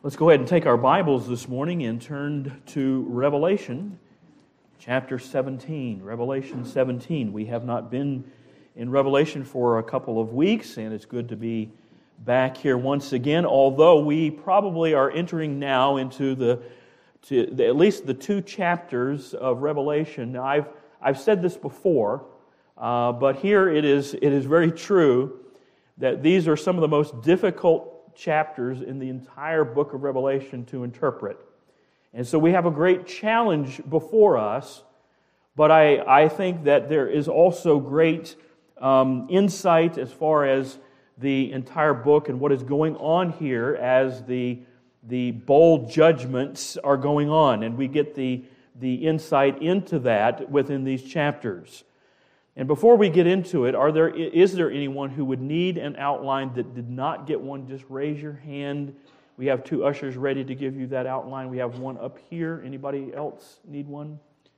Let's go ahead and take our Bibles this morning and turn to Revelation chapter 17. Revelation 17. We have not been in Revelation for a couple of weeks, and it's good to be back here once again, although we probably are entering now into at least the two chapters of Revelation. Now, I've said this before, but here it is very true that these are some of the most difficult chapters in the entire book of Revelation to interpret. And so we have a great challenge before us, but I think that there is also great insight as far as the entire book and what is going on here as the bold judgments are going on, and we get the insight into that within these chapters. And before we get into it, is there anyone who would need an outline that did not get one? Just raise your hand. We have two ushers ready to give you that outline. We have one up here. Anybody else need one?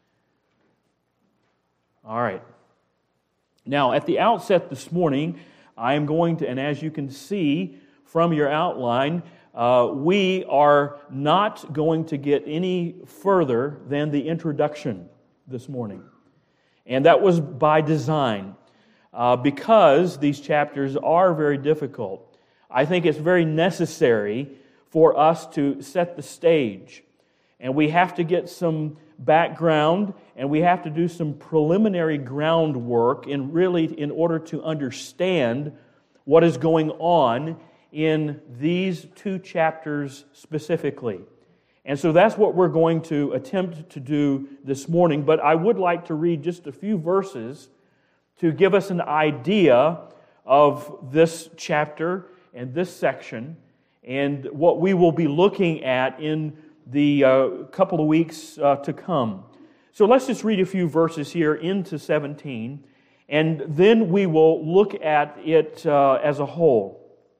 All right. Now, at the outset this morning, I am going to, and as you can see from your outline, we are not going to get any further than the introduction this morning. And that was by design, because these chapters are very difficult. I think it's very necessary for us to set the stage. And we have to get some background, and we have to do some preliminary groundwork in order to understand what is going on in these two chapters specifically. And so that's what we're going to attempt to do this morning. But I would like to read just a few verses to give us an idea of this chapter and this section and what we will be looking at in the couple of weeks to come. So let's just read a few verses here into 17, and then we will look at it as a whole.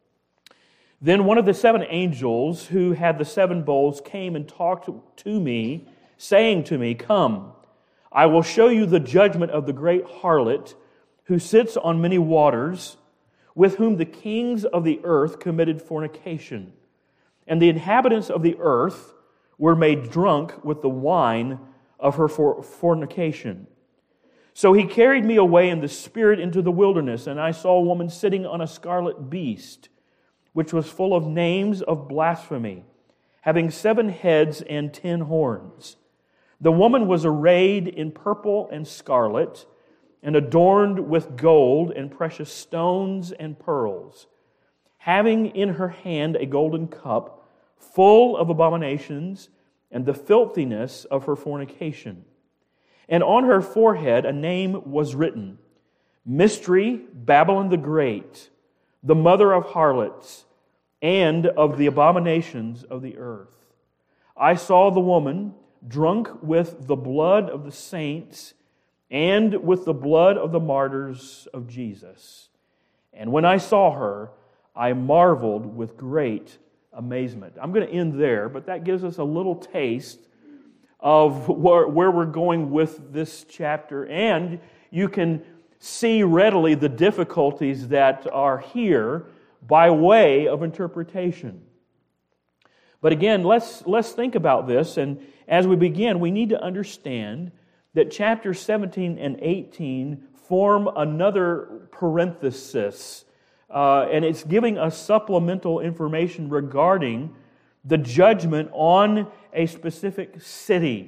Then one of the seven angels who had the seven bowls came and talked to me, saying to me, "Come, I will show you the judgment of the great harlot who sits on many waters, with whom the kings of the earth committed fornication. And the inhabitants of the earth were made drunk with the wine of her fornication. So he carried me away in the spirit into the wilderness, and I saw a woman sitting on a scarlet beast, which was full of names of blasphemy, having 7 heads and 10 horns. The woman was arrayed in purple and scarlet, and adorned with gold and precious stones and pearls, having in her hand a golden cup full of abominations and the filthiness of her fornication. And on her forehead a name was written, Mystery, Babylon the Great, the mother of harlots, and of the abominations of the earth. I saw the woman drunk with the blood of the saints and with the blood of the martyrs of Jesus. And when I saw her, I marveled with great amazement." I'm going to end there, but that gives us a little taste of where we're going with this chapter, and you can see readily the difficulties that are here by way of interpretation. But again, let's think about this, and as we begin, we need to understand that chapters 17 and 18 form another parenthesis, and it's giving us supplemental information regarding the judgment on a specific city.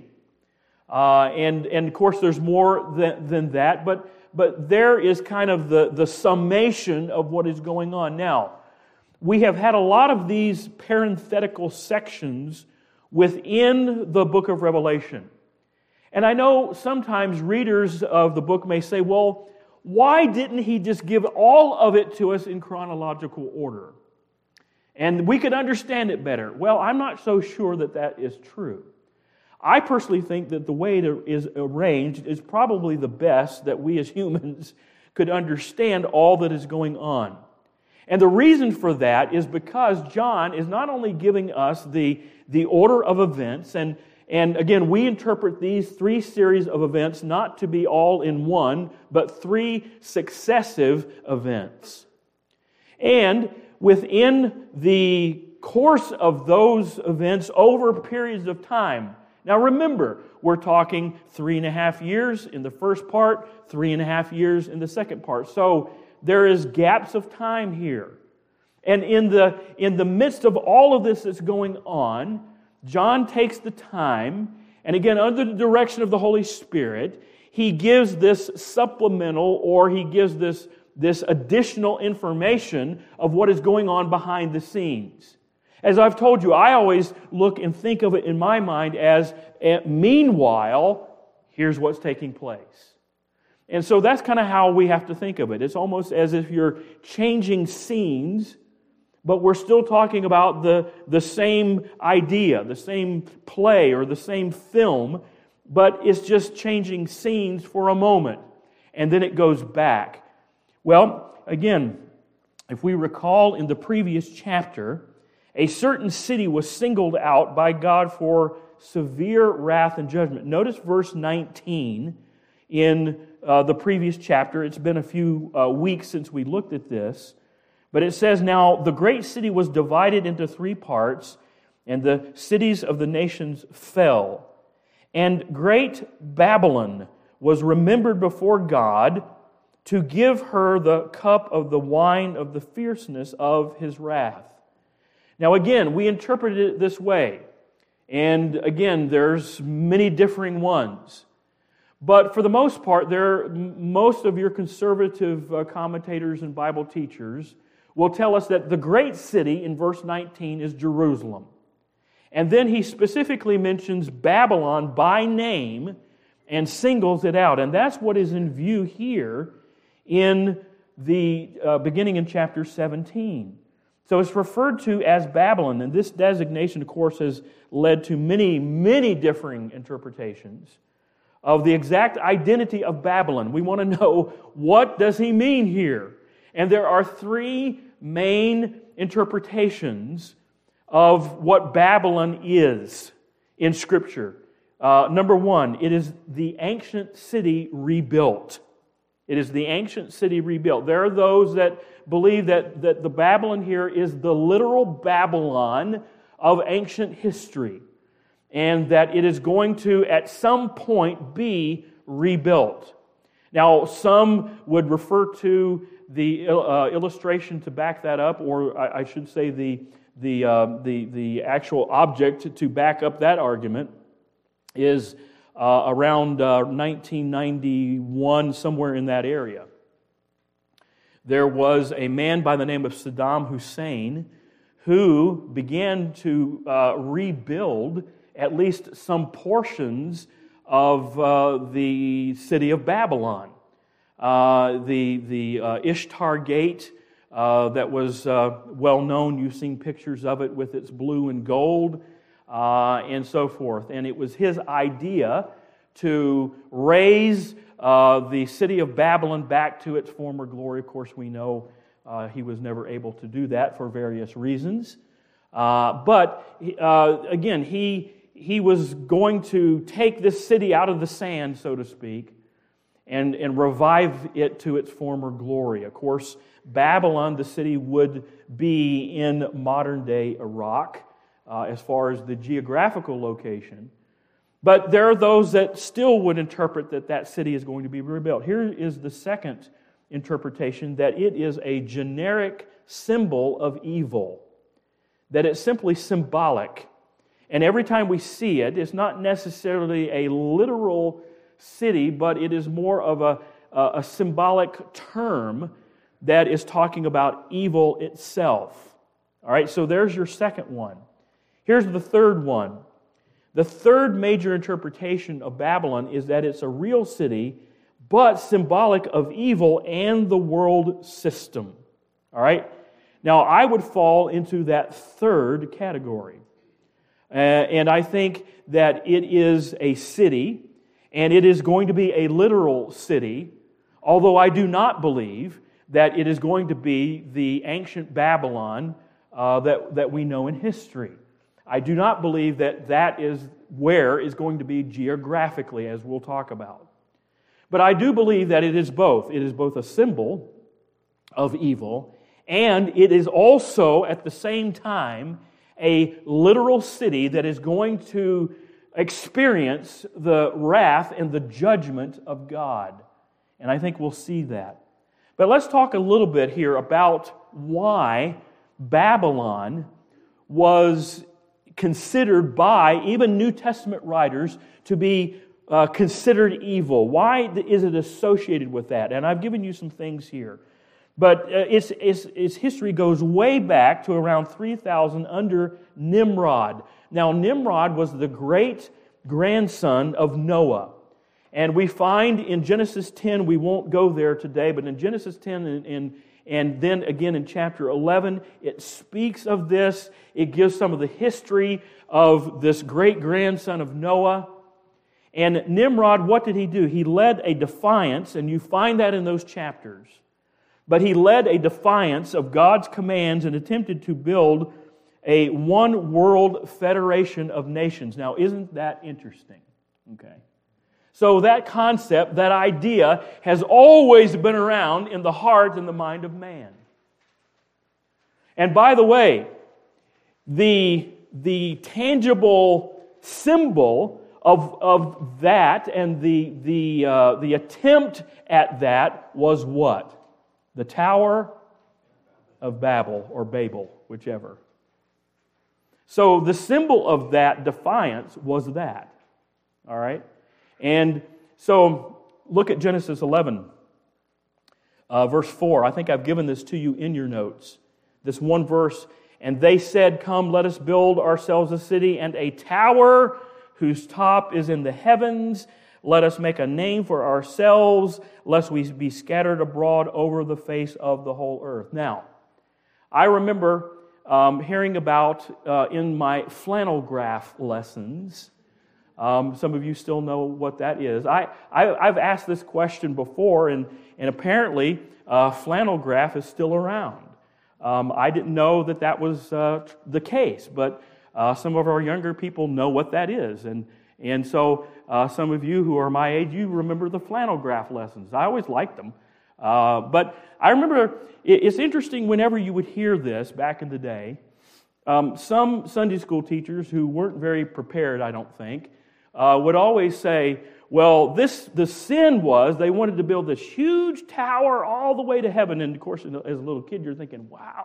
And of course, there's more than that, but there is kind of the summation of what is going on. Now, we have had a lot of these parenthetical sections within the book of Revelation. And I know sometimes readers of the book may say, well, why didn't he just give all of it to us in chronological order? And we could understand it better. Well, I'm not so sure that is true. I personally think that the way it is arranged is probably the best that we as humans could understand all that is going on. And the reason for that is because John is not only giving us the order of events, and again, we interpret these 3 series of events not to be all in one, but 3 successive events. And within the course of those events over periods of time. Now remember, we're talking 3.5 years in the first part, 3.5 years in the second part. So there is gaps of time here. And in the midst of all of this that's going on, John takes the time, and again, under the direction of the Holy Spirit, he gives this supplemental, or he gives this additional information of what is going on behind the scenes. As I've told you, I always look and think of it in my mind as, meanwhile, here's what's taking place. And so that's kind of how we have to think of it. It's almost as if you're changing scenes, but we're still talking about the same idea, the same play, or the same film, but it's just changing scenes for a moment, and then it goes back. Well, again, if we recall in the previous chapter, a certain city was singled out by God for severe wrath and judgment. Notice verse 19 in the previous chapter. It's been a few weeks since we looked at this. But it says, "Now the great city was divided into 3 parts, and the cities of the nations fell. And great Babylon was remembered before God to give her the cup of the wine of the fierceness of His wrath." Now again, we interpret it this way. And again, there's many differing ones. But for the most part, most of your conservative commentators and Bible teachers will tell us that the great city in verse 19 is Jerusalem. And then he specifically mentions Babylon by name and singles it out. And that's what is in view here in the beginning in chapter 17. So it's referred to as Babylon, and this designation, of course, has led to many, many differing interpretations of the exact identity of Babylon. We want to know, what does he mean here? And there are 3 main interpretations of what Babylon is in Scripture. Number 1, it is the ancient city rebuilt. It is the ancient city rebuilt. There are those that believe that the Babylon here is the literal Babylon of ancient history, and that it is going to, at some point, be rebuilt. Now, some would refer to the illustration to back that up, or I should say the actual object to back up that argument is around 1991, somewhere in that area. There was a man by the name of Saddam Hussein who began to rebuild at least some portions of the city of Babylon. The Ishtar Gate that was well known. You've seen pictures of it with its blue and gold and so forth. And it was his idea to raise the city of Babylon back to its former glory. Of course, we know he was never able to do that for various reasons. But again, he was going to take this city out of the sand, so to speak, and revive it to its former glory. Of course, Babylon, the city, would be in modern-day Iraq as far as the geographical location. But there are those that still would interpret that that city is going to be rebuilt. Here is the second interpretation, that it is a generic symbol of evil, that it's simply symbolic. And every time we see it, it's not necessarily a literal city, but it is more of a symbolic term that is talking about evil itself. All right, so there's your second one. Here's the third one. The third major interpretation of Babylon is that it's a real city, but symbolic of evil and the world system. All right? Now, I would fall into that third category. And I think that it is a city, and it is going to be a literal city, although I do not believe that it is going to be the ancient Babylon that we know in history. I do not believe that that is where is going to be geographically, as we'll talk about. But I do believe that it is both. It is both a symbol of evil, and it is also, at the same time, a literal city that is going to experience the wrath and the judgment of God. And I think we'll see that. But let's talk a little bit here about why Babylon was considered by even New Testament writers to be considered evil. Why is it associated with that? And I've given you some things here. But its history goes way back to around 3000 under Nimrod. Now, Nimrod was the great grandson of Noah. And we find in Genesis 10, we won't go there today, but in Genesis 10 and then again in chapter 11, it speaks of this. It gives some of the history of this great grandson of Noah. And Nimrod, what did he do? He led a defiance, and you find that in those chapters. But he led a defiance of God's commands and attempted to build a one world federation of nations. Now, isn't that interesting? Okay. So that concept, that idea, has always been around in the heart and the mind of man. And by the way, the tangible symbol of that and the attempt at that was what? The Tower of Babel, or Babel, whichever. So the symbol of that defiance was that. All right? And so look at Genesis 11, verse 4. I think I've given this to you in your notes. This one verse. And they said, "Come, let us build ourselves a city and a tower whose top is in the heavens. Let us make a name for ourselves, lest we be scattered abroad over the face of the whole earth." Now, I remember hearing about in my flannel graph lessons. Some of you still know what that is. I've asked this question before, and apparently flannel graph is still around. I didn't know that was the case, but some of our younger people know what that is. And so some of you who are my age, you remember the flannel graph lessons. I always liked them. But I remember, it's interesting whenever you would hear this back in the day, some Sunday school teachers who weren't very prepared, I don't think, would always say, well, the sin was they wanted to build this huge tower all the way to heaven. And of course, as a little kid, you're thinking, wow,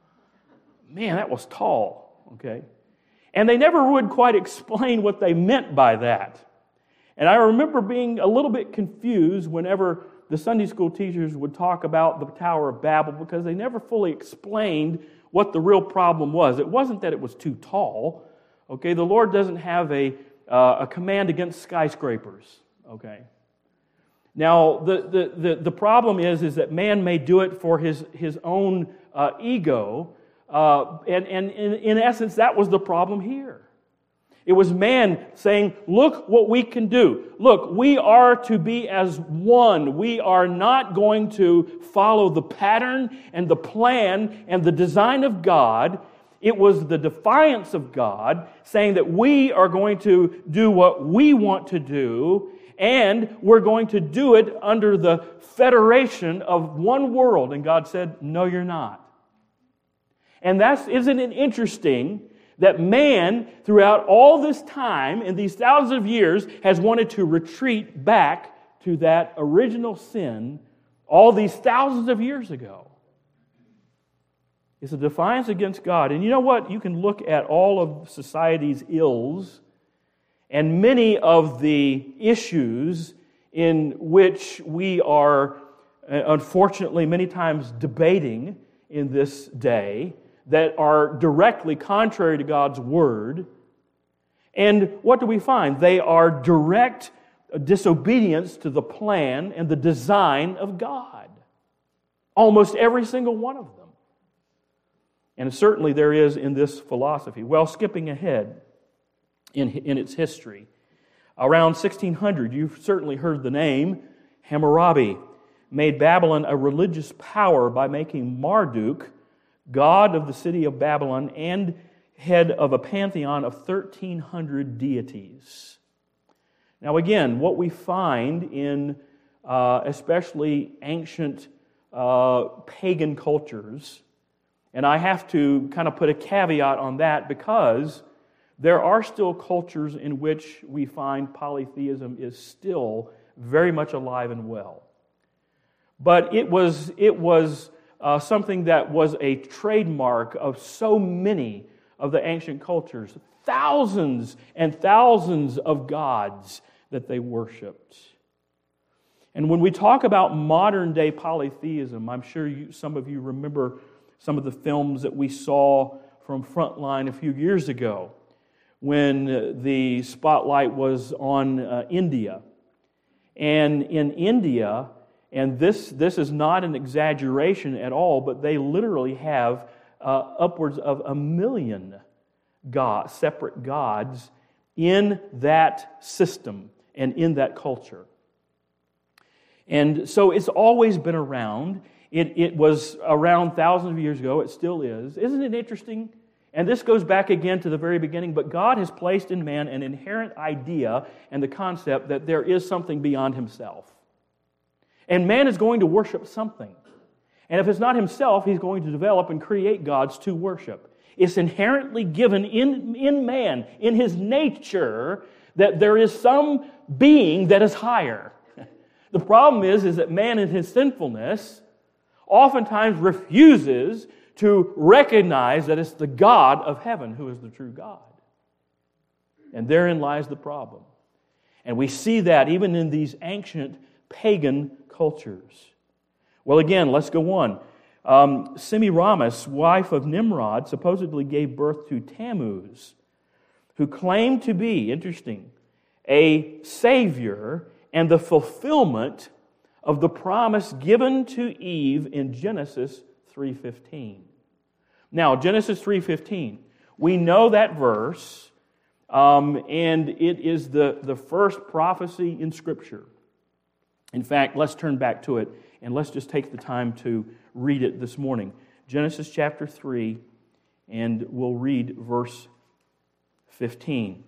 man, that was tall, okay? And they never would quite explain what they meant by that. And I remember being a little bit confused whenever the Sunday school teachers would talk about the Tower of Babel, because they never fully explained what the real problem was. It wasn't that it was too tall, okay? The Lord doesn't have a command against skyscrapers, okay? Now, the problem is that man may do it for his own ego, and in essence, that was the problem here. It was man saying, look what we can do. Look, we are to be as one. We are not going to follow the pattern and the plan and the design of God. It was the defiance of God saying that we are going to do what we want to do, and we're going to do it under the federation of one world. And God said, no, you're not. And isn't it interesting that man, throughout all this time, in these thousands of years, has wanted to retreat back to that original sin all these thousands of years ago? It's a defiance against God. And you know what? You can look at all of society's ills and many of the issues in which we are, unfortunately, many times debating in this day, that are directly contrary to God's Word. And what do we find? They are direct disobedience to the plan and the design of God. Almost every single one of them. And certainly there is in this philosophy. Well, skipping ahead in its history, around 1600, you've certainly heard the name, Hammurabi made Babylon a religious power by making Marduk god of the city of Babylon and head of a pantheon of 1,300 deities. Now again, what we find in especially ancient pagan cultures And I have to kind of put a caveat on that because there are still cultures in which we find polytheism is still very much alive and well. But it was something that was a trademark of so many of the ancient cultures. Thousands and thousands of gods that they worshipped. And when we talk about modern-day polytheism, I'm sure some of you remember some of the films that we saw from Frontline a few years ago when the spotlight was on India. And in India, and this is not an exaggeration at all, but they literally have upwards of 1 million separate gods in that system and in that culture. And so it's always been around. It was around thousands of years ago. It still is. Isn't it interesting? And this goes back again to the very beginning, but God has placed in man an inherent idea and the concept that there is something beyond himself. And man is going to worship something. And if it's not himself, he's going to develop and create gods to worship. It's inherently given in man, in his nature, that there is some being that is higher. The problem is that man in his sinfulness oftentimes refuses to recognize that it's the God of heaven who is the true God. And therein lies the problem. And we see that even in these ancient pagan cultures. Well, again, let's go on. Semiramis, wife of Nimrod, supposedly gave birth to Tammuz, who claimed to be, interesting, a savior and the fulfillment of the promise given to Eve in Genesis 3:15. Now, Genesis 3:15, we know that verse, and it is the first prophecy in Scripture. In fact, let's turn back to it, and let's just take the time to read it this morning. Genesis chapter 3, and we'll read verse 15.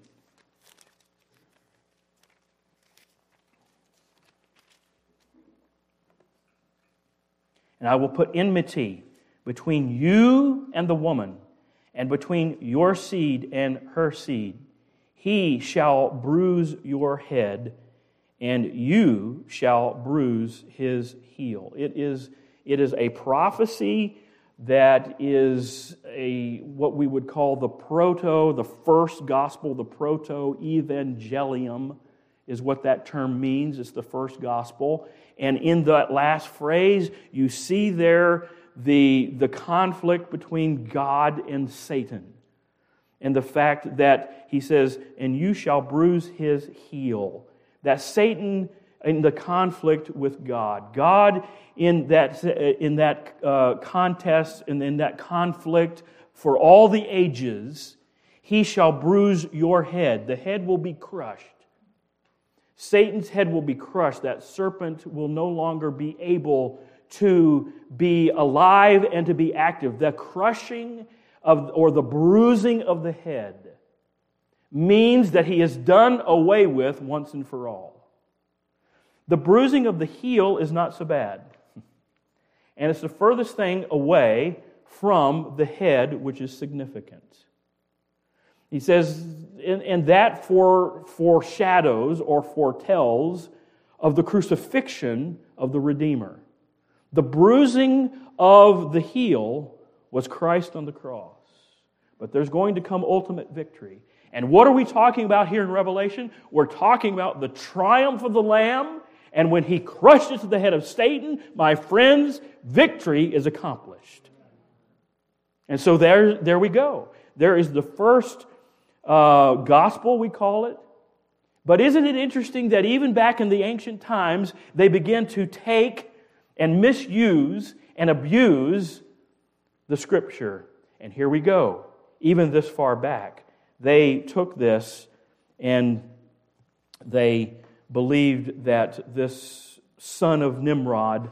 And I will put enmity between you and the woman, and between your seed and her seed. He shall bruise your head, and you shall bruise his heel. It is a prophecy that is what we would call the first gospel, the proto-evangelium is what that term means. It's the first gospel. And in that last phrase, you see there the conflict between God and Satan. And the fact that he says, and you shall bruise his heel. That Satan in the conflict with God. God in that contest and in that conflict for all the ages, he shall bruise your head. The head will be crushed. Satan's head will be crushed. That serpent will no longer be able to be alive and to be active. The crushing or the bruising of the head means that he is done away with once and for all. The bruising of the heel is not so bad. And it's the furthest thing away from the head, which is significant. He says, and that foreshadows or foretells of the crucifixion of the Redeemer. The bruising of the heel was Christ on the cross. But there's going to come ultimate victory. And what are we talking about here in Revelation? We're talking about the triumph of the Lamb. And when he crushes the head of Satan, my friends, victory is accomplished. And so there we go. There is the first gospel, we call it. But isn't it interesting that even back in the ancient times, they began to take and misuse and abuse the Scripture. And here we go. Even this far back, they took this and they believed that this son of Nimrod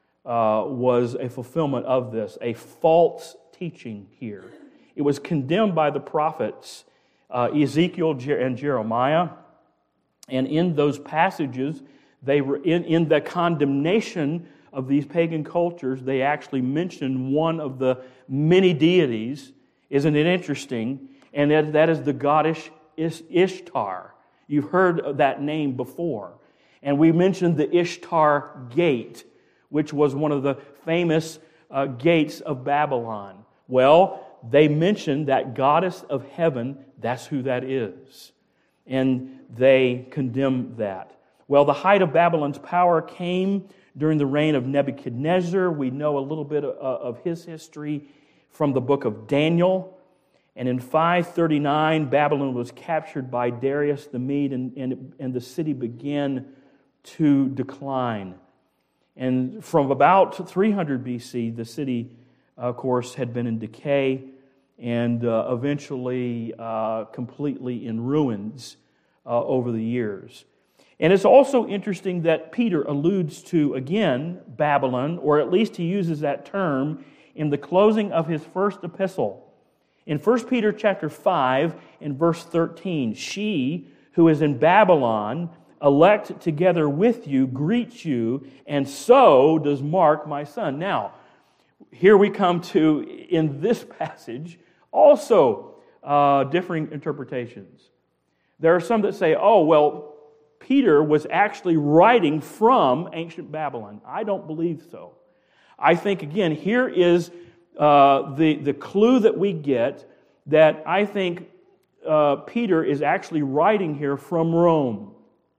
was a fulfillment of this, a false teaching here. It was condemned by the prophets Ezekiel and Jeremiah, and in those passages, they were in the condemnation of these pagan cultures, they actually mention one of the many deities. Isn't it interesting? And that is the goddess Ishtar. You've heard of that name before. And we mentioned the Ishtar Gate, which was one of the famous gates of Babylon. Well, they mentioned that goddess of heaven, that's who that is. And they condemn that. Well, the height of Babylon's power came during the reign of Nebuchadnezzar. We know a little bit of his history from the book of Daniel. And in 539, Babylon was captured by Darius the Mede, and the city began to decline. And from about 300 BC, the city, of course, had been in decay and eventually completely in ruins over the years. And it's also interesting that Peter alludes to, again, Babylon, or at least he uses that term in the closing of his first epistle. In 1 Peter chapter 5 and verse 13, she who is in Babylon, elect together with you, greets you, and so does Mark, my son. Now, here we come to, in this passage, also differing interpretations. There are some that say, oh, well, Peter was actually writing from ancient Babylon. I don't believe so. I think, again, here is the clue that we get that I think Peter is actually writing here from Rome.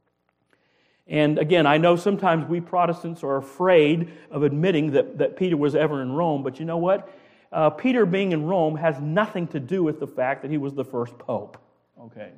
And again, I know sometimes we Protestants are afraid of admitting that Peter was ever in Rome, but you know what? Peter being in Rome has nothing to do with the fact that he was the first pope. Okay.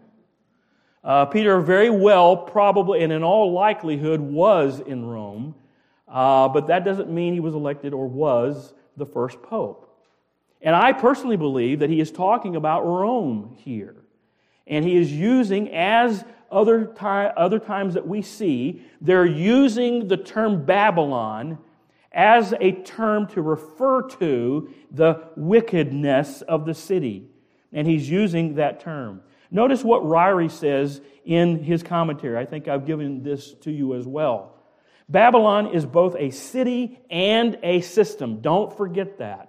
Peter very well, probably, and in all likelihood, was in Rome, but that doesn't mean he was elected or was the first pope. And I personally believe that he is talking about Rome here. And he is using, as other times that we see, they're using the term Babylon as a term to refer to the wickedness of the city. And he's using that term. Notice what Ryrie says in his commentary. I think I've given this to you as well. Babylon is both a city and a system. Don't forget that.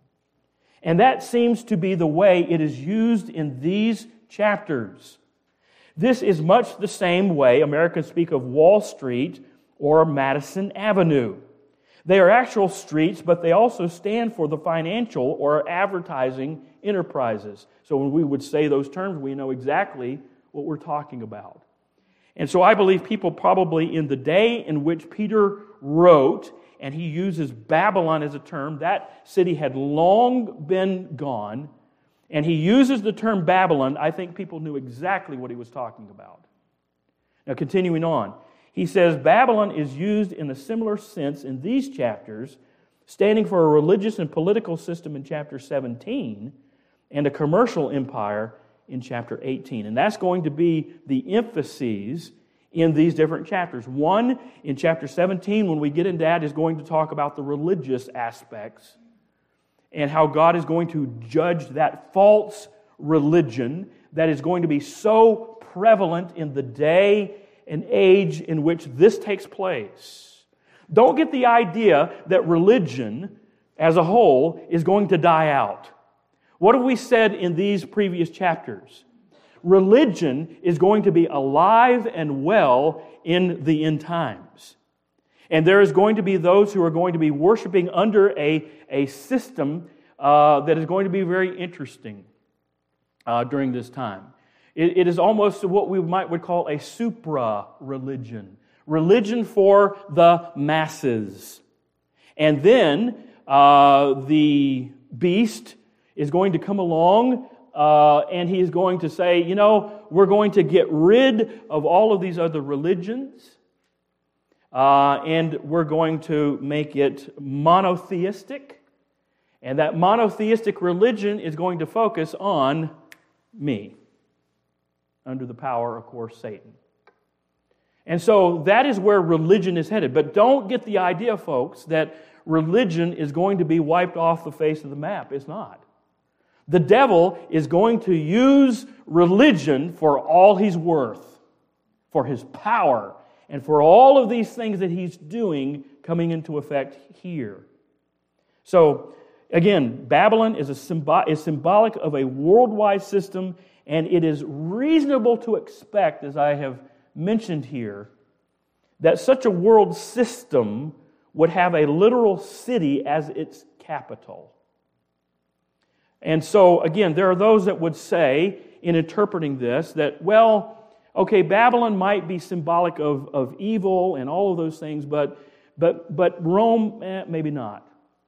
And that seems to be the way it is used in these chapters. This is much the same way Americans speak of Wall Street or Madison Avenue. They are actual streets, but they also stand for the financial or advertising enterprises. So when we would say those terms, we know exactly what we're talking about. And so I believe people probably in the day in which Peter wrote, and he uses Babylon as a term, that city had long been gone, and he uses the term Babylon, I think people knew exactly what he was talking about. Now continuing on, he says Babylon is used in a similar sense in these chapters, standing for a religious and political system in chapter 17, and a commercial empire in chapter 18. And that's going to be the emphases in these different chapters. One, in chapter 17, when we get into that, is going to talk about the religious aspects and how God is going to judge that false religion that is going to be so prevalent in the day and age in which this takes place. Don't get the idea that religion as a whole is going to die out. What have we said in these previous chapters? Religion is going to be alive and well in the end times. And there is going to be those who are going to be worshiping under a system that is going to be very interesting during this time. It is almost what we would call a supra-religion. Religion for the masses. And then the beast is going to come along and he is going to say, you know, we're going to get rid of all of these other religions and we're going to make it monotheistic. And that monotheistic religion is going to focus on me, under the power, of course, Satan. And so that is where religion is headed. But don't get the idea, folks, that religion is going to be wiped off the face of the map. It's not. The devil is going to use religion for all he's worth, for his power, and for all of these things that he's doing coming into effect here. So, again, Babylon is symbolic of a worldwide system, and it is reasonable to expect, as I have mentioned here, that such a world system would have a literal city as its capital. And so, again, there are those that would say, in interpreting this, that, well, okay, Babylon might be symbolic of evil and all of those things, but Rome, maybe not.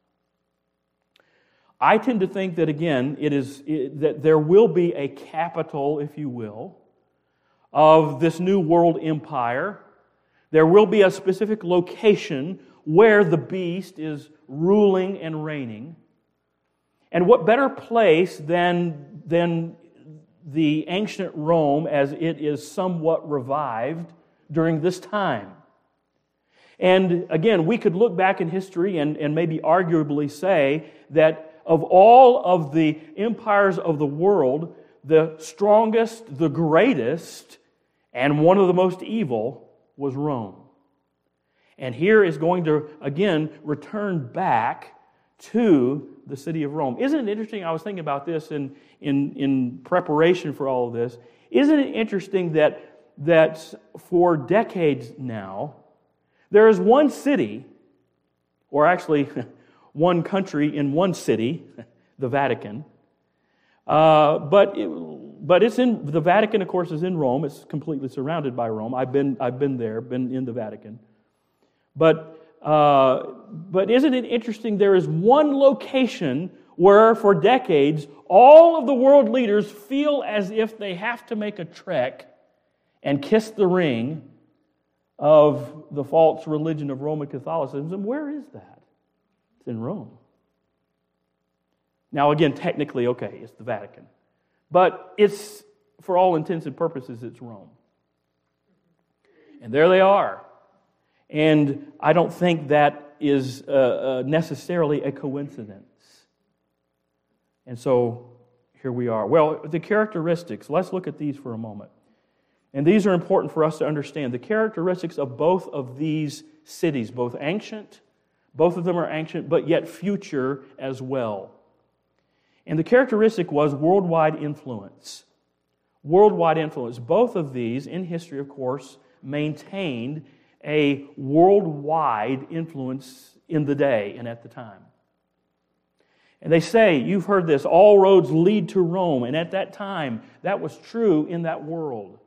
I tend to think that, again, that there will be a capital, if you will, of this new world empire. There will be a specific location where the beast is ruling and reigning. And what better place than the ancient Rome as it is somewhat revived during this time? And again, we could look back in history and maybe arguably say that of all of the empires of the world, the strongest, the greatest, and one of the most evil was Rome. And here is going to, again, return back to the city of Rome. Isn't it interesting? I was thinking about this in preparation for all of this. Isn't it interesting that for decades now, there is one city, or actually one country in one city, the Vatican. But it's in the Vatican, of course, is in Rome. It's completely surrounded by Rome. I've been there, been in the Vatican. But isn't it interesting? There is one location where, for decades, all of the world leaders feel as if they have to make a trek and kiss the ring of the false religion of Roman Catholicism. Where is that? It's in Rome. Now, again, technically, okay, it's the Vatican. But it's, for all intents and purposes, it's Rome. And there they are. And I don't think that is necessarily a coincidence. And so, here we are. Well, the characteristics, let's look at these for a moment. And these are important for us to understand. The characteristics of both of these cities, both of them are ancient, but yet future as well. And the characteristic was worldwide influence. Worldwide influence. Both of these, in history, of course, maintained a worldwide influence in the day and at the time. And they say, you've heard this, all roads lead to Rome. And at that time, that was true in that world.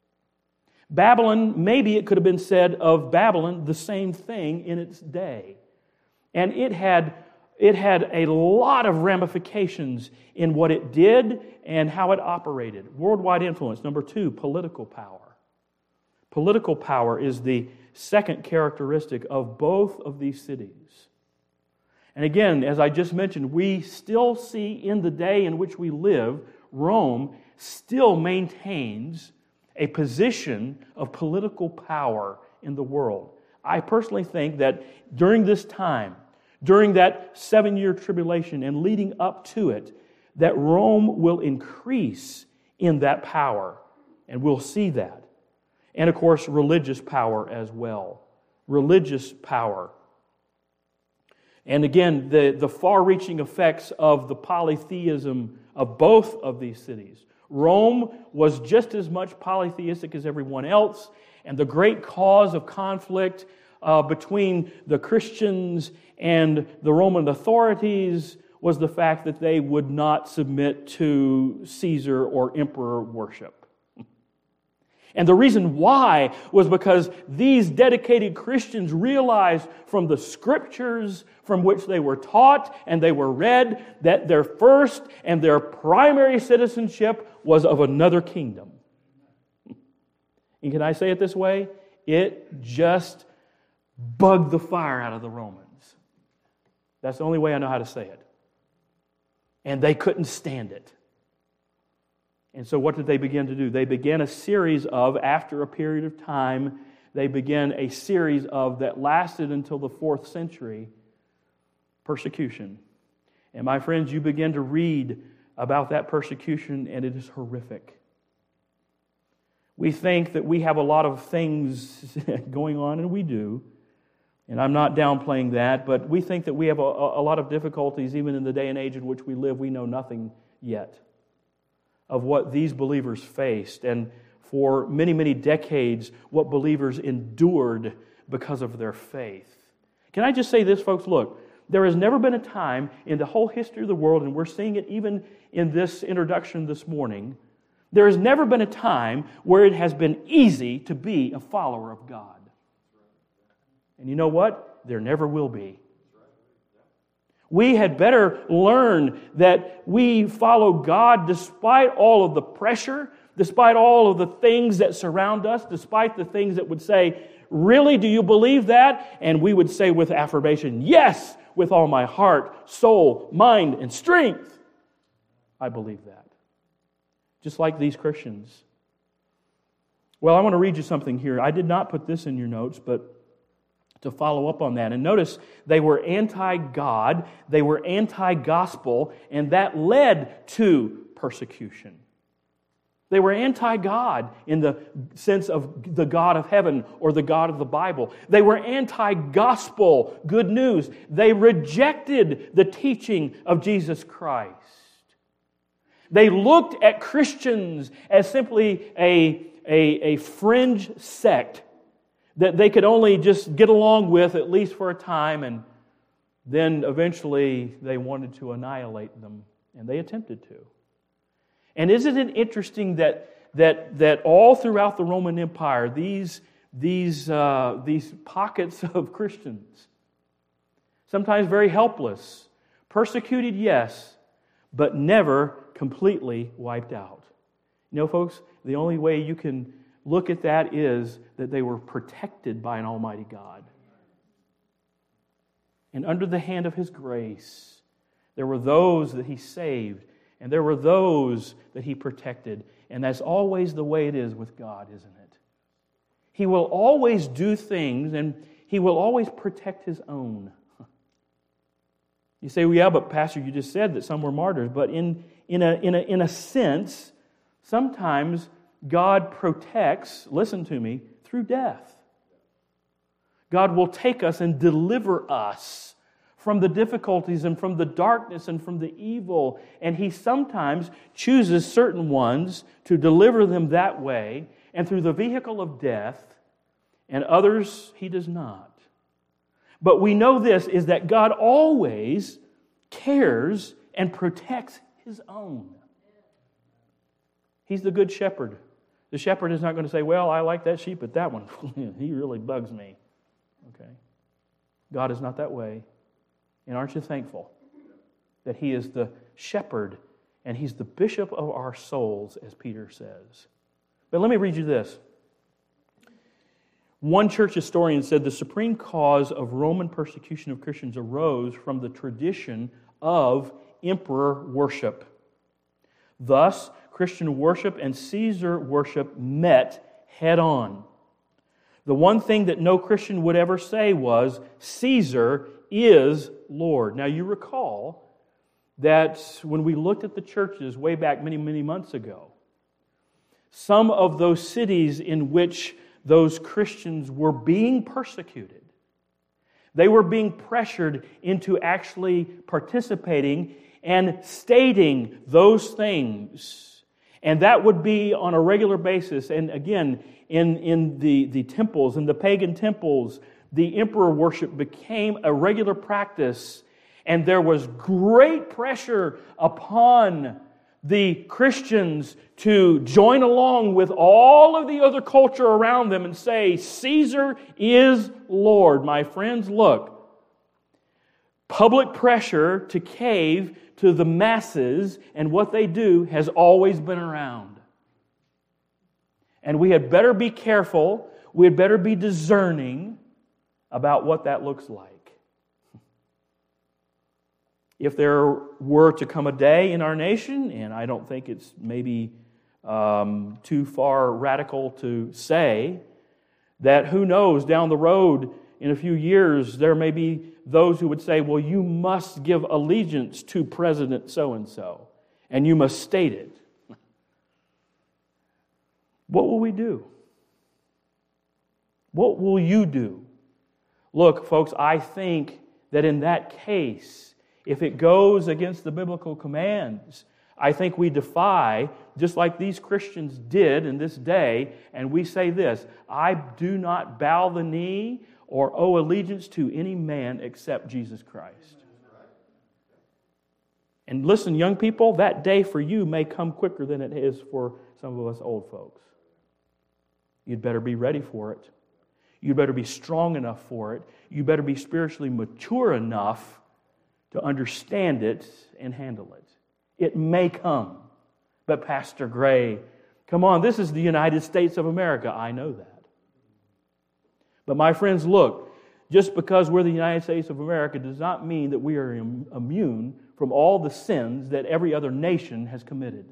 Babylon, maybe it could have been said of Babylon the same thing in its day. And it had a lot of ramifications in what it did and how it operated. Worldwide influence. Number 2, political power. Political power is the second characteristic of both of these cities. And again, as I just mentioned, we still see in the day in which we live, Rome still maintains a position of political power in the world. I personally think that during this time, during that 7-year tribulation and leading up to it, that Rome will increase in that power. And we'll see that. And of course, religious power as well. Religious power. And again, the far-reaching effects of the polytheism of both of these cities. Rome was just as much polytheistic as everyone else, and the great cause of conflict between the Christians and the Roman authorities was the fact that they would not submit to Caesar or emperor worship. And the reason why was because these dedicated Christians realized from the scriptures from which they were taught and they were read that their first and their primary citizenship was of another kingdom. And can I say it this way? It just bugged the fire out of the Romans. That's the only way I know how to say it. And they couldn't stand it. And so what did they begin to do? They began a series of, after a period of time, they began a series of that lasted until the 4th century, persecution. And my friends, you begin to read about that persecution, and it is horrific. We think that we have a lot of things going on, and we do. And I'm not downplaying that, but we think that we have a lot of difficulties even in the day and age in which we live. We know nothing yet of what these believers faced, and for many, many decades, what believers endured because of their faith. Can I just say this, folks? Look, there has never been a time in the whole history of the world, and we're seeing it even in this introduction this morning, there has never been a time where it has been easy to be a follower of God. And you know what? There never will be. We had better learn that we follow God despite all of the pressure, despite all of the things that surround us, despite the things that would say, really, do you believe that? And we would say with affirmation, yes, with all my heart, soul, mind, and strength. I believe that. Just like these Christians. Well, I want to read you something here. I did not put this in your notes, but to follow up on that. And notice, they were anti-God, they were anti-gospel, and that led to persecution. They were anti-God in the sense of the God of heaven or the God of the Bible. They were anti-gospel, good news. They rejected the teaching of Jesus Christ. They looked at Christians as simply a fringe sect that they could only just get along with, at least for a time, and then eventually they wanted to annihilate them, and they attempted to. And isn't it interesting that all throughout the Roman Empire, these pockets of Christians, sometimes very helpless, persecuted, yes, but never completely wiped out. You know, folks, the only way you can look at that is that they were protected by an almighty God. And under the hand of His grace, there were those that He saved, and there were those that He protected. And that's always the way it is with God, isn't it? He will always do things, and He will always protect His own. You say, well, yeah, but Pastor, you just said that some were martyrs. But in a sense, sometimes God protects, listen to me, through death. God will take us and deliver us from the difficulties and from the darkness and from the evil. And He sometimes chooses certain ones to deliver them that way and through the vehicle of death, and others He does not. But we know this, is that God always cares and protects His own. He's the good shepherd. The shepherd is not going to say, well, I like that sheep, but that one, he really bugs me. Okay? God is not that way. And aren't you thankful that He is the shepherd and He's the bishop of our souls, as Peter says. But let me read you this. One church historian said the supreme cause of Roman persecution of Christians arose from the tradition of emperor worship. Thus, Christian worship and Caesar worship met head on. The one thing that no Christian would ever say was, Caesar is Lord. Now you recall that when we looked at the churches way back many, many months ago, some of those cities in which those Christians were being persecuted, they were being pressured into actually participating and stating those things. And that would be on a regular basis. And again, in the temples, in the pagan temples, the emperor worship became a regular practice. And there was great pressure upon the Christians to join along with all of the other culture around them and say, Caesar is Lord. My friends, look, public pressure to cave to the masses and what they do has always been around. And we had better be careful, we had better be discerning about what that looks like. If there were to come a day in our nation, and I don't think it's maybe too far radical to say, that who knows, down the road in a few years, there may be those who would say, well, you must give allegiance to President so-and-so, and you must state it. What will we do? What will you do? Look, folks, I think that in that case, if it goes against the biblical commands, I think we defy, just like these Christians did in this day, and we say this: I do not bow the knee or owe allegiance to any man except Jesus Christ. And listen, young people, that day for you may come quicker than it is for some of us old folks. You'd better be ready for it. You better be strong enough for it. You better be spiritually mature enough to understand it and handle it. It may come. But Pastor Gray, come on, this is the United States of America. I know that. But my friends, look, just because we're the United States of America does not mean that we are immune from all the sins that every other nation has committed.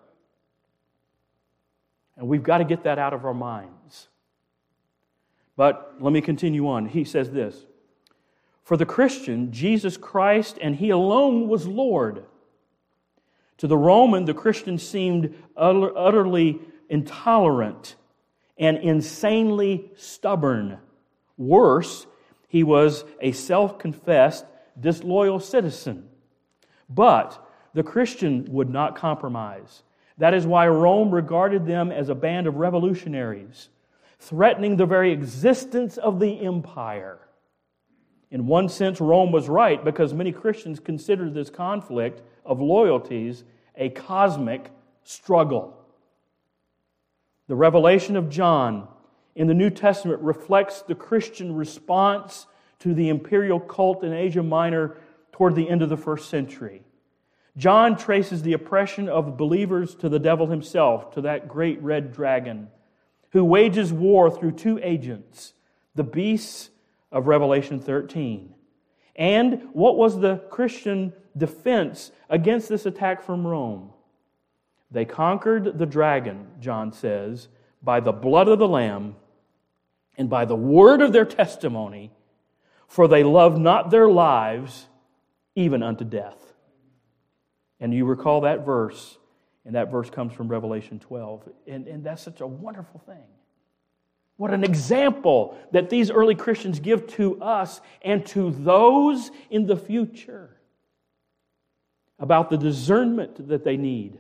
And we've got to get that out of our minds. But let me continue on. He says this: for the Christian, Jesus Christ and He alone was Lord. To the Roman, the Christian seemed utterly intolerant and insanely stubborn. Worse, he was a self-confessed, disloyal citizen. But the Christian would not compromise. That is why Rome regarded them as a band of revolutionaries, threatening the very existence of the empire. In one sense, Rome was right, because many Christians considered this conflict of loyalties a cosmic struggle. The revelation of John in the New Testament reflects the Christian response to the imperial cult in Asia Minor toward the end of the first century. John traces the oppression of believers to the devil himself, to that great red dragon, who wages war through two agents, the beasts of Revelation 13. And what was the Christian defense against this attack from Rome? They conquered the dragon, John says, by the blood of the Lamb and by the word of their testimony, for they loved not their lives even unto death. And you recall that verse, and that verse comes from Revelation 12. And that's such a wonderful thing. What an example that these early Christians give to us and to those in the future about the discernment that they need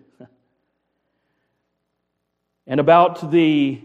and about the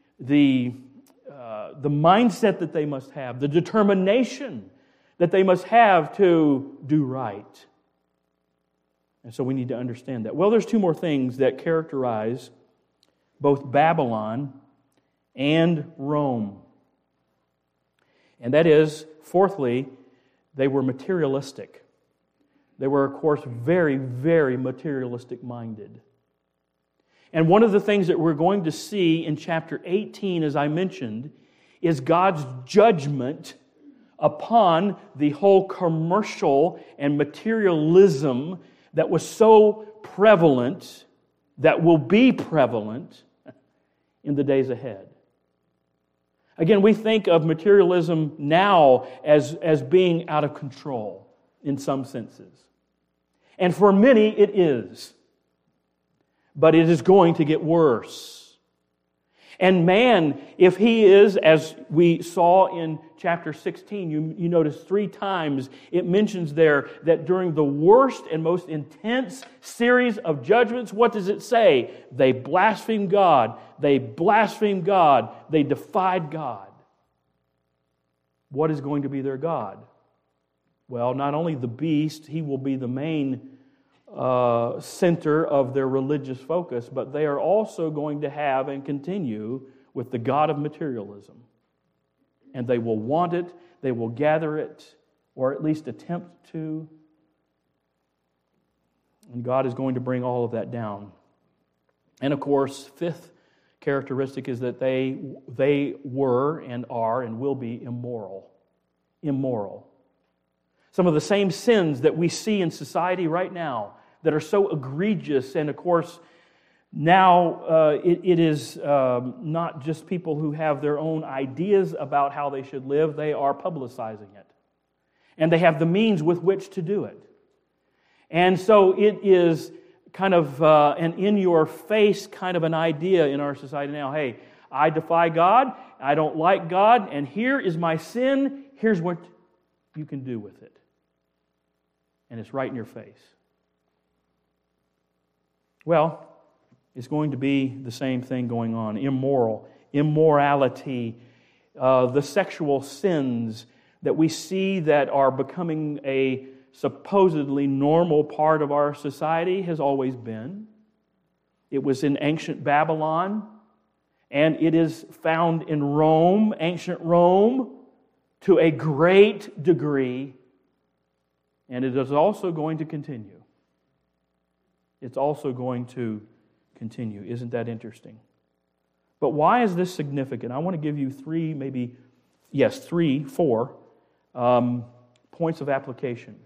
mindset that they must have, the determination that they must have to do right. And so we need to understand that. Well, there's two more things that characterize both Babylon and Rome. And that is, fourthly, they were materialistic. They were, of course, very, very materialistic minded. And one of the things that we're going to see in chapter 18, as I mentioned, is God's judgment upon the whole commercial and materialism that was so prevalent, that will be prevalent in the days ahead. Again, we think of materialism now as being out of control in some senses. And for many it is. But it is going to get worse. And man, if he is, as we saw in chapter 16, you notice 3 times it mentions there that during the worst and most intense series of judgments, what does it say? They blasphemed God. They blasphemed God. They defied God. What is going to be their God? Well, not only the beast, he will be the main center of their religious focus, but they are also going to have and continue with the God of materialism. And they will want it, they will gather it, or at least attempt to. And God is going to bring all of that down. And of course, 5th characteristic is that they were and are and will be immoral. Immoral. Some of the same sins that we see in society right now that are so egregious, and of course, now it is not just people who have their own ideas about how they should live, they are publicizing it. And they have the means with which to do it. And so it is kind of an in-your-face kind of an idea in our society now. Hey, I defy God, I don't like God, and here is my sin, here's what you can do with it. And it's right in your face. Well, it's going to be the same thing going on. Immorality, the sexual sins that we see that are becoming a supposedly normal part of our society has always been. It was in ancient Babylon, and it is found in Rome, ancient Rome, to a great degree, and it is also going to continue. It's also going to continue. Isn't that interesting? But why is this significant? I want to give you four points of application.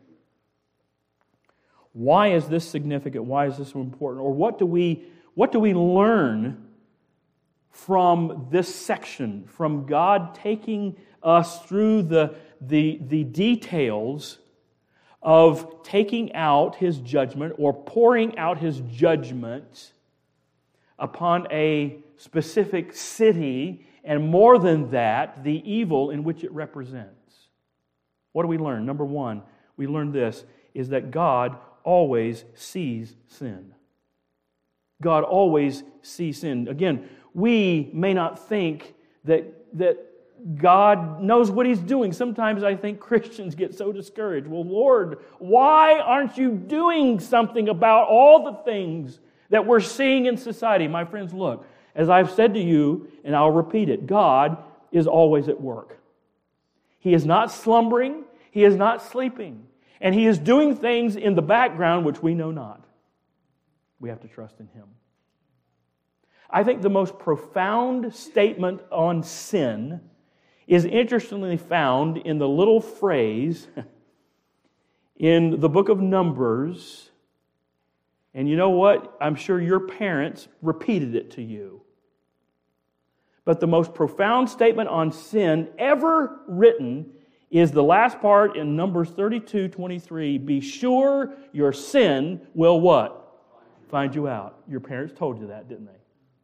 Why is this significant? Why is this so important? Or what do we learn from this section, from God taking us through the details of taking out His judgment or pouring out His judgment upon a specific city, and more than that, the evil in which it represents? What do we learn? Number one, we learn this, is that God always sees sin. God always sees sin. Again, we may not think that God knows what He's doing. Sometimes I think Christians get so discouraged. Well, Lord, why aren't you doing something about all the things that we're seeing in society? My friends, look, as I've said to you, and I'll repeat it, God is always at work. He is not slumbering. He is not sleeping. And He is doing things in the background which we know not. We have to trust in Him. I think the most profound statement on sin is interestingly found in the little phrase in the book of Numbers. And you know what? I'm sure your parents repeated it to you. But the most profound statement on sin ever written is the last part in Numbers 32:23. Be sure your sin will what? Find you out. Your parents told you that, didn't they?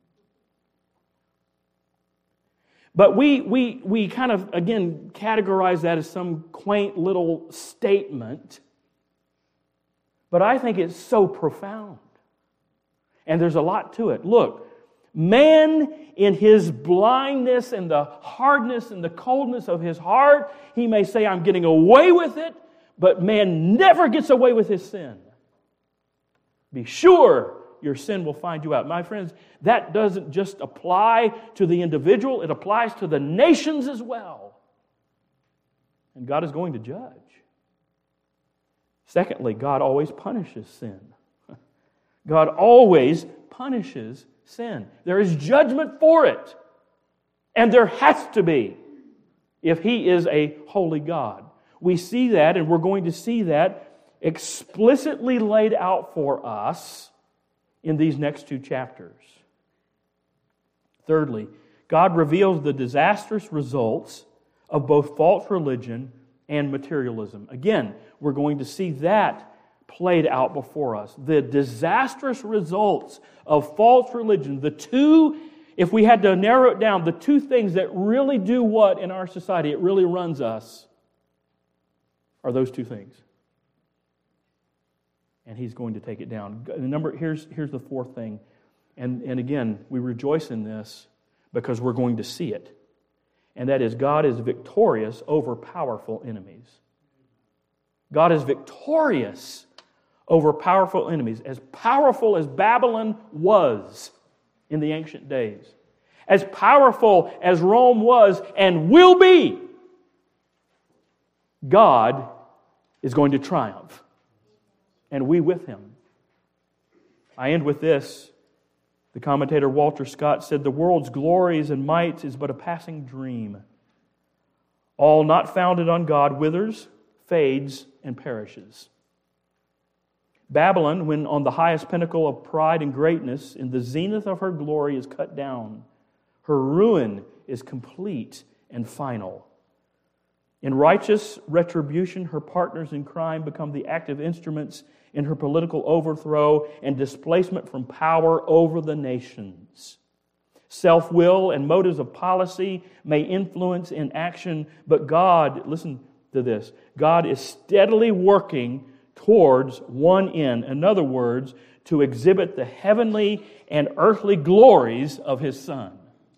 But we kind of, again, categorize that as some quaint little statement. But I think it's so profound. And there's a lot to it. Look, man in his blindness and the hardness and the coldness of his heart, he may say, I'm getting away with it, but man never gets away with his sin. Be sure your sin will find you out. My friends, that doesn't just apply to the individual, it applies to the nations as well. And God is going to judge. Secondly, God always punishes sin. God always punishes sin. There is judgment for it. And there has to be if He is a holy God. We see that, and we're going to see that explicitly laid out for us in these next two chapters. Thirdly, God reveals the disastrous results of both false religion and materialism. Again, we're going to see that played out before us. The disastrous results of false religion, the two, if we had to narrow it down, the two things that really do what in our society, it really runs us, are those two things. And He's going to take it down. Here's the fourth thing. And again, we rejoice in this because we're going to see it. And that is, God is victorious over powerful enemies. God is victorious over powerful enemies. As powerful as Babylon was in the ancient days, as powerful as Rome was and will be, God is going to triumph. And we with Him. I end with this. The commentator Walter Scott said, the world's glories and might is but a passing dream. All not founded on God withers, fades, and perishes. Babylon, when on the highest pinnacle of pride and greatness, in the zenith of her glory, is cut down. Her ruin is complete and final. In righteous retribution, her partners in crime become the active instruments in her political overthrow and displacement from power over the nations. Self-will and motives of policy may influence in action, but God, listen to this, God is steadily working towards one end. In other words, to exhibit the heavenly and earthly glories of His Son.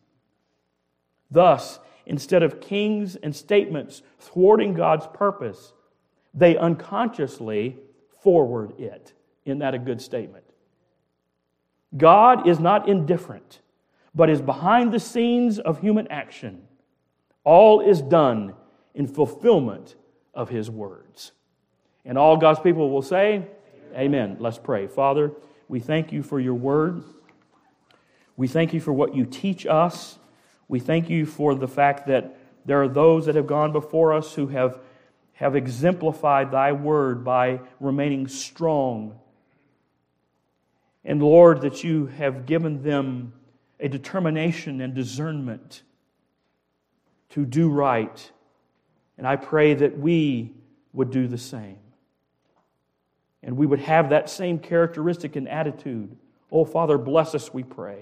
Thus, instead of kings and statements thwarting God's purpose, they unconsciously forward it. Isn't that a good statement? God is not indifferent, but is behind the scenes of human action. All is done in fulfillment of His words. And all God's people will say, Amen. Let's pray. Father, we thank You for Your word. We thank You for what You teach us. We thank You for the fact that there are those that have gone before us who have exemplified Thy word by remaining strong. And Lord, that You have given them a determination and discernment to do right. And I pray that we would do the same. And we would have that same characteristic and attitude. Oh, Father, bless us, we pray.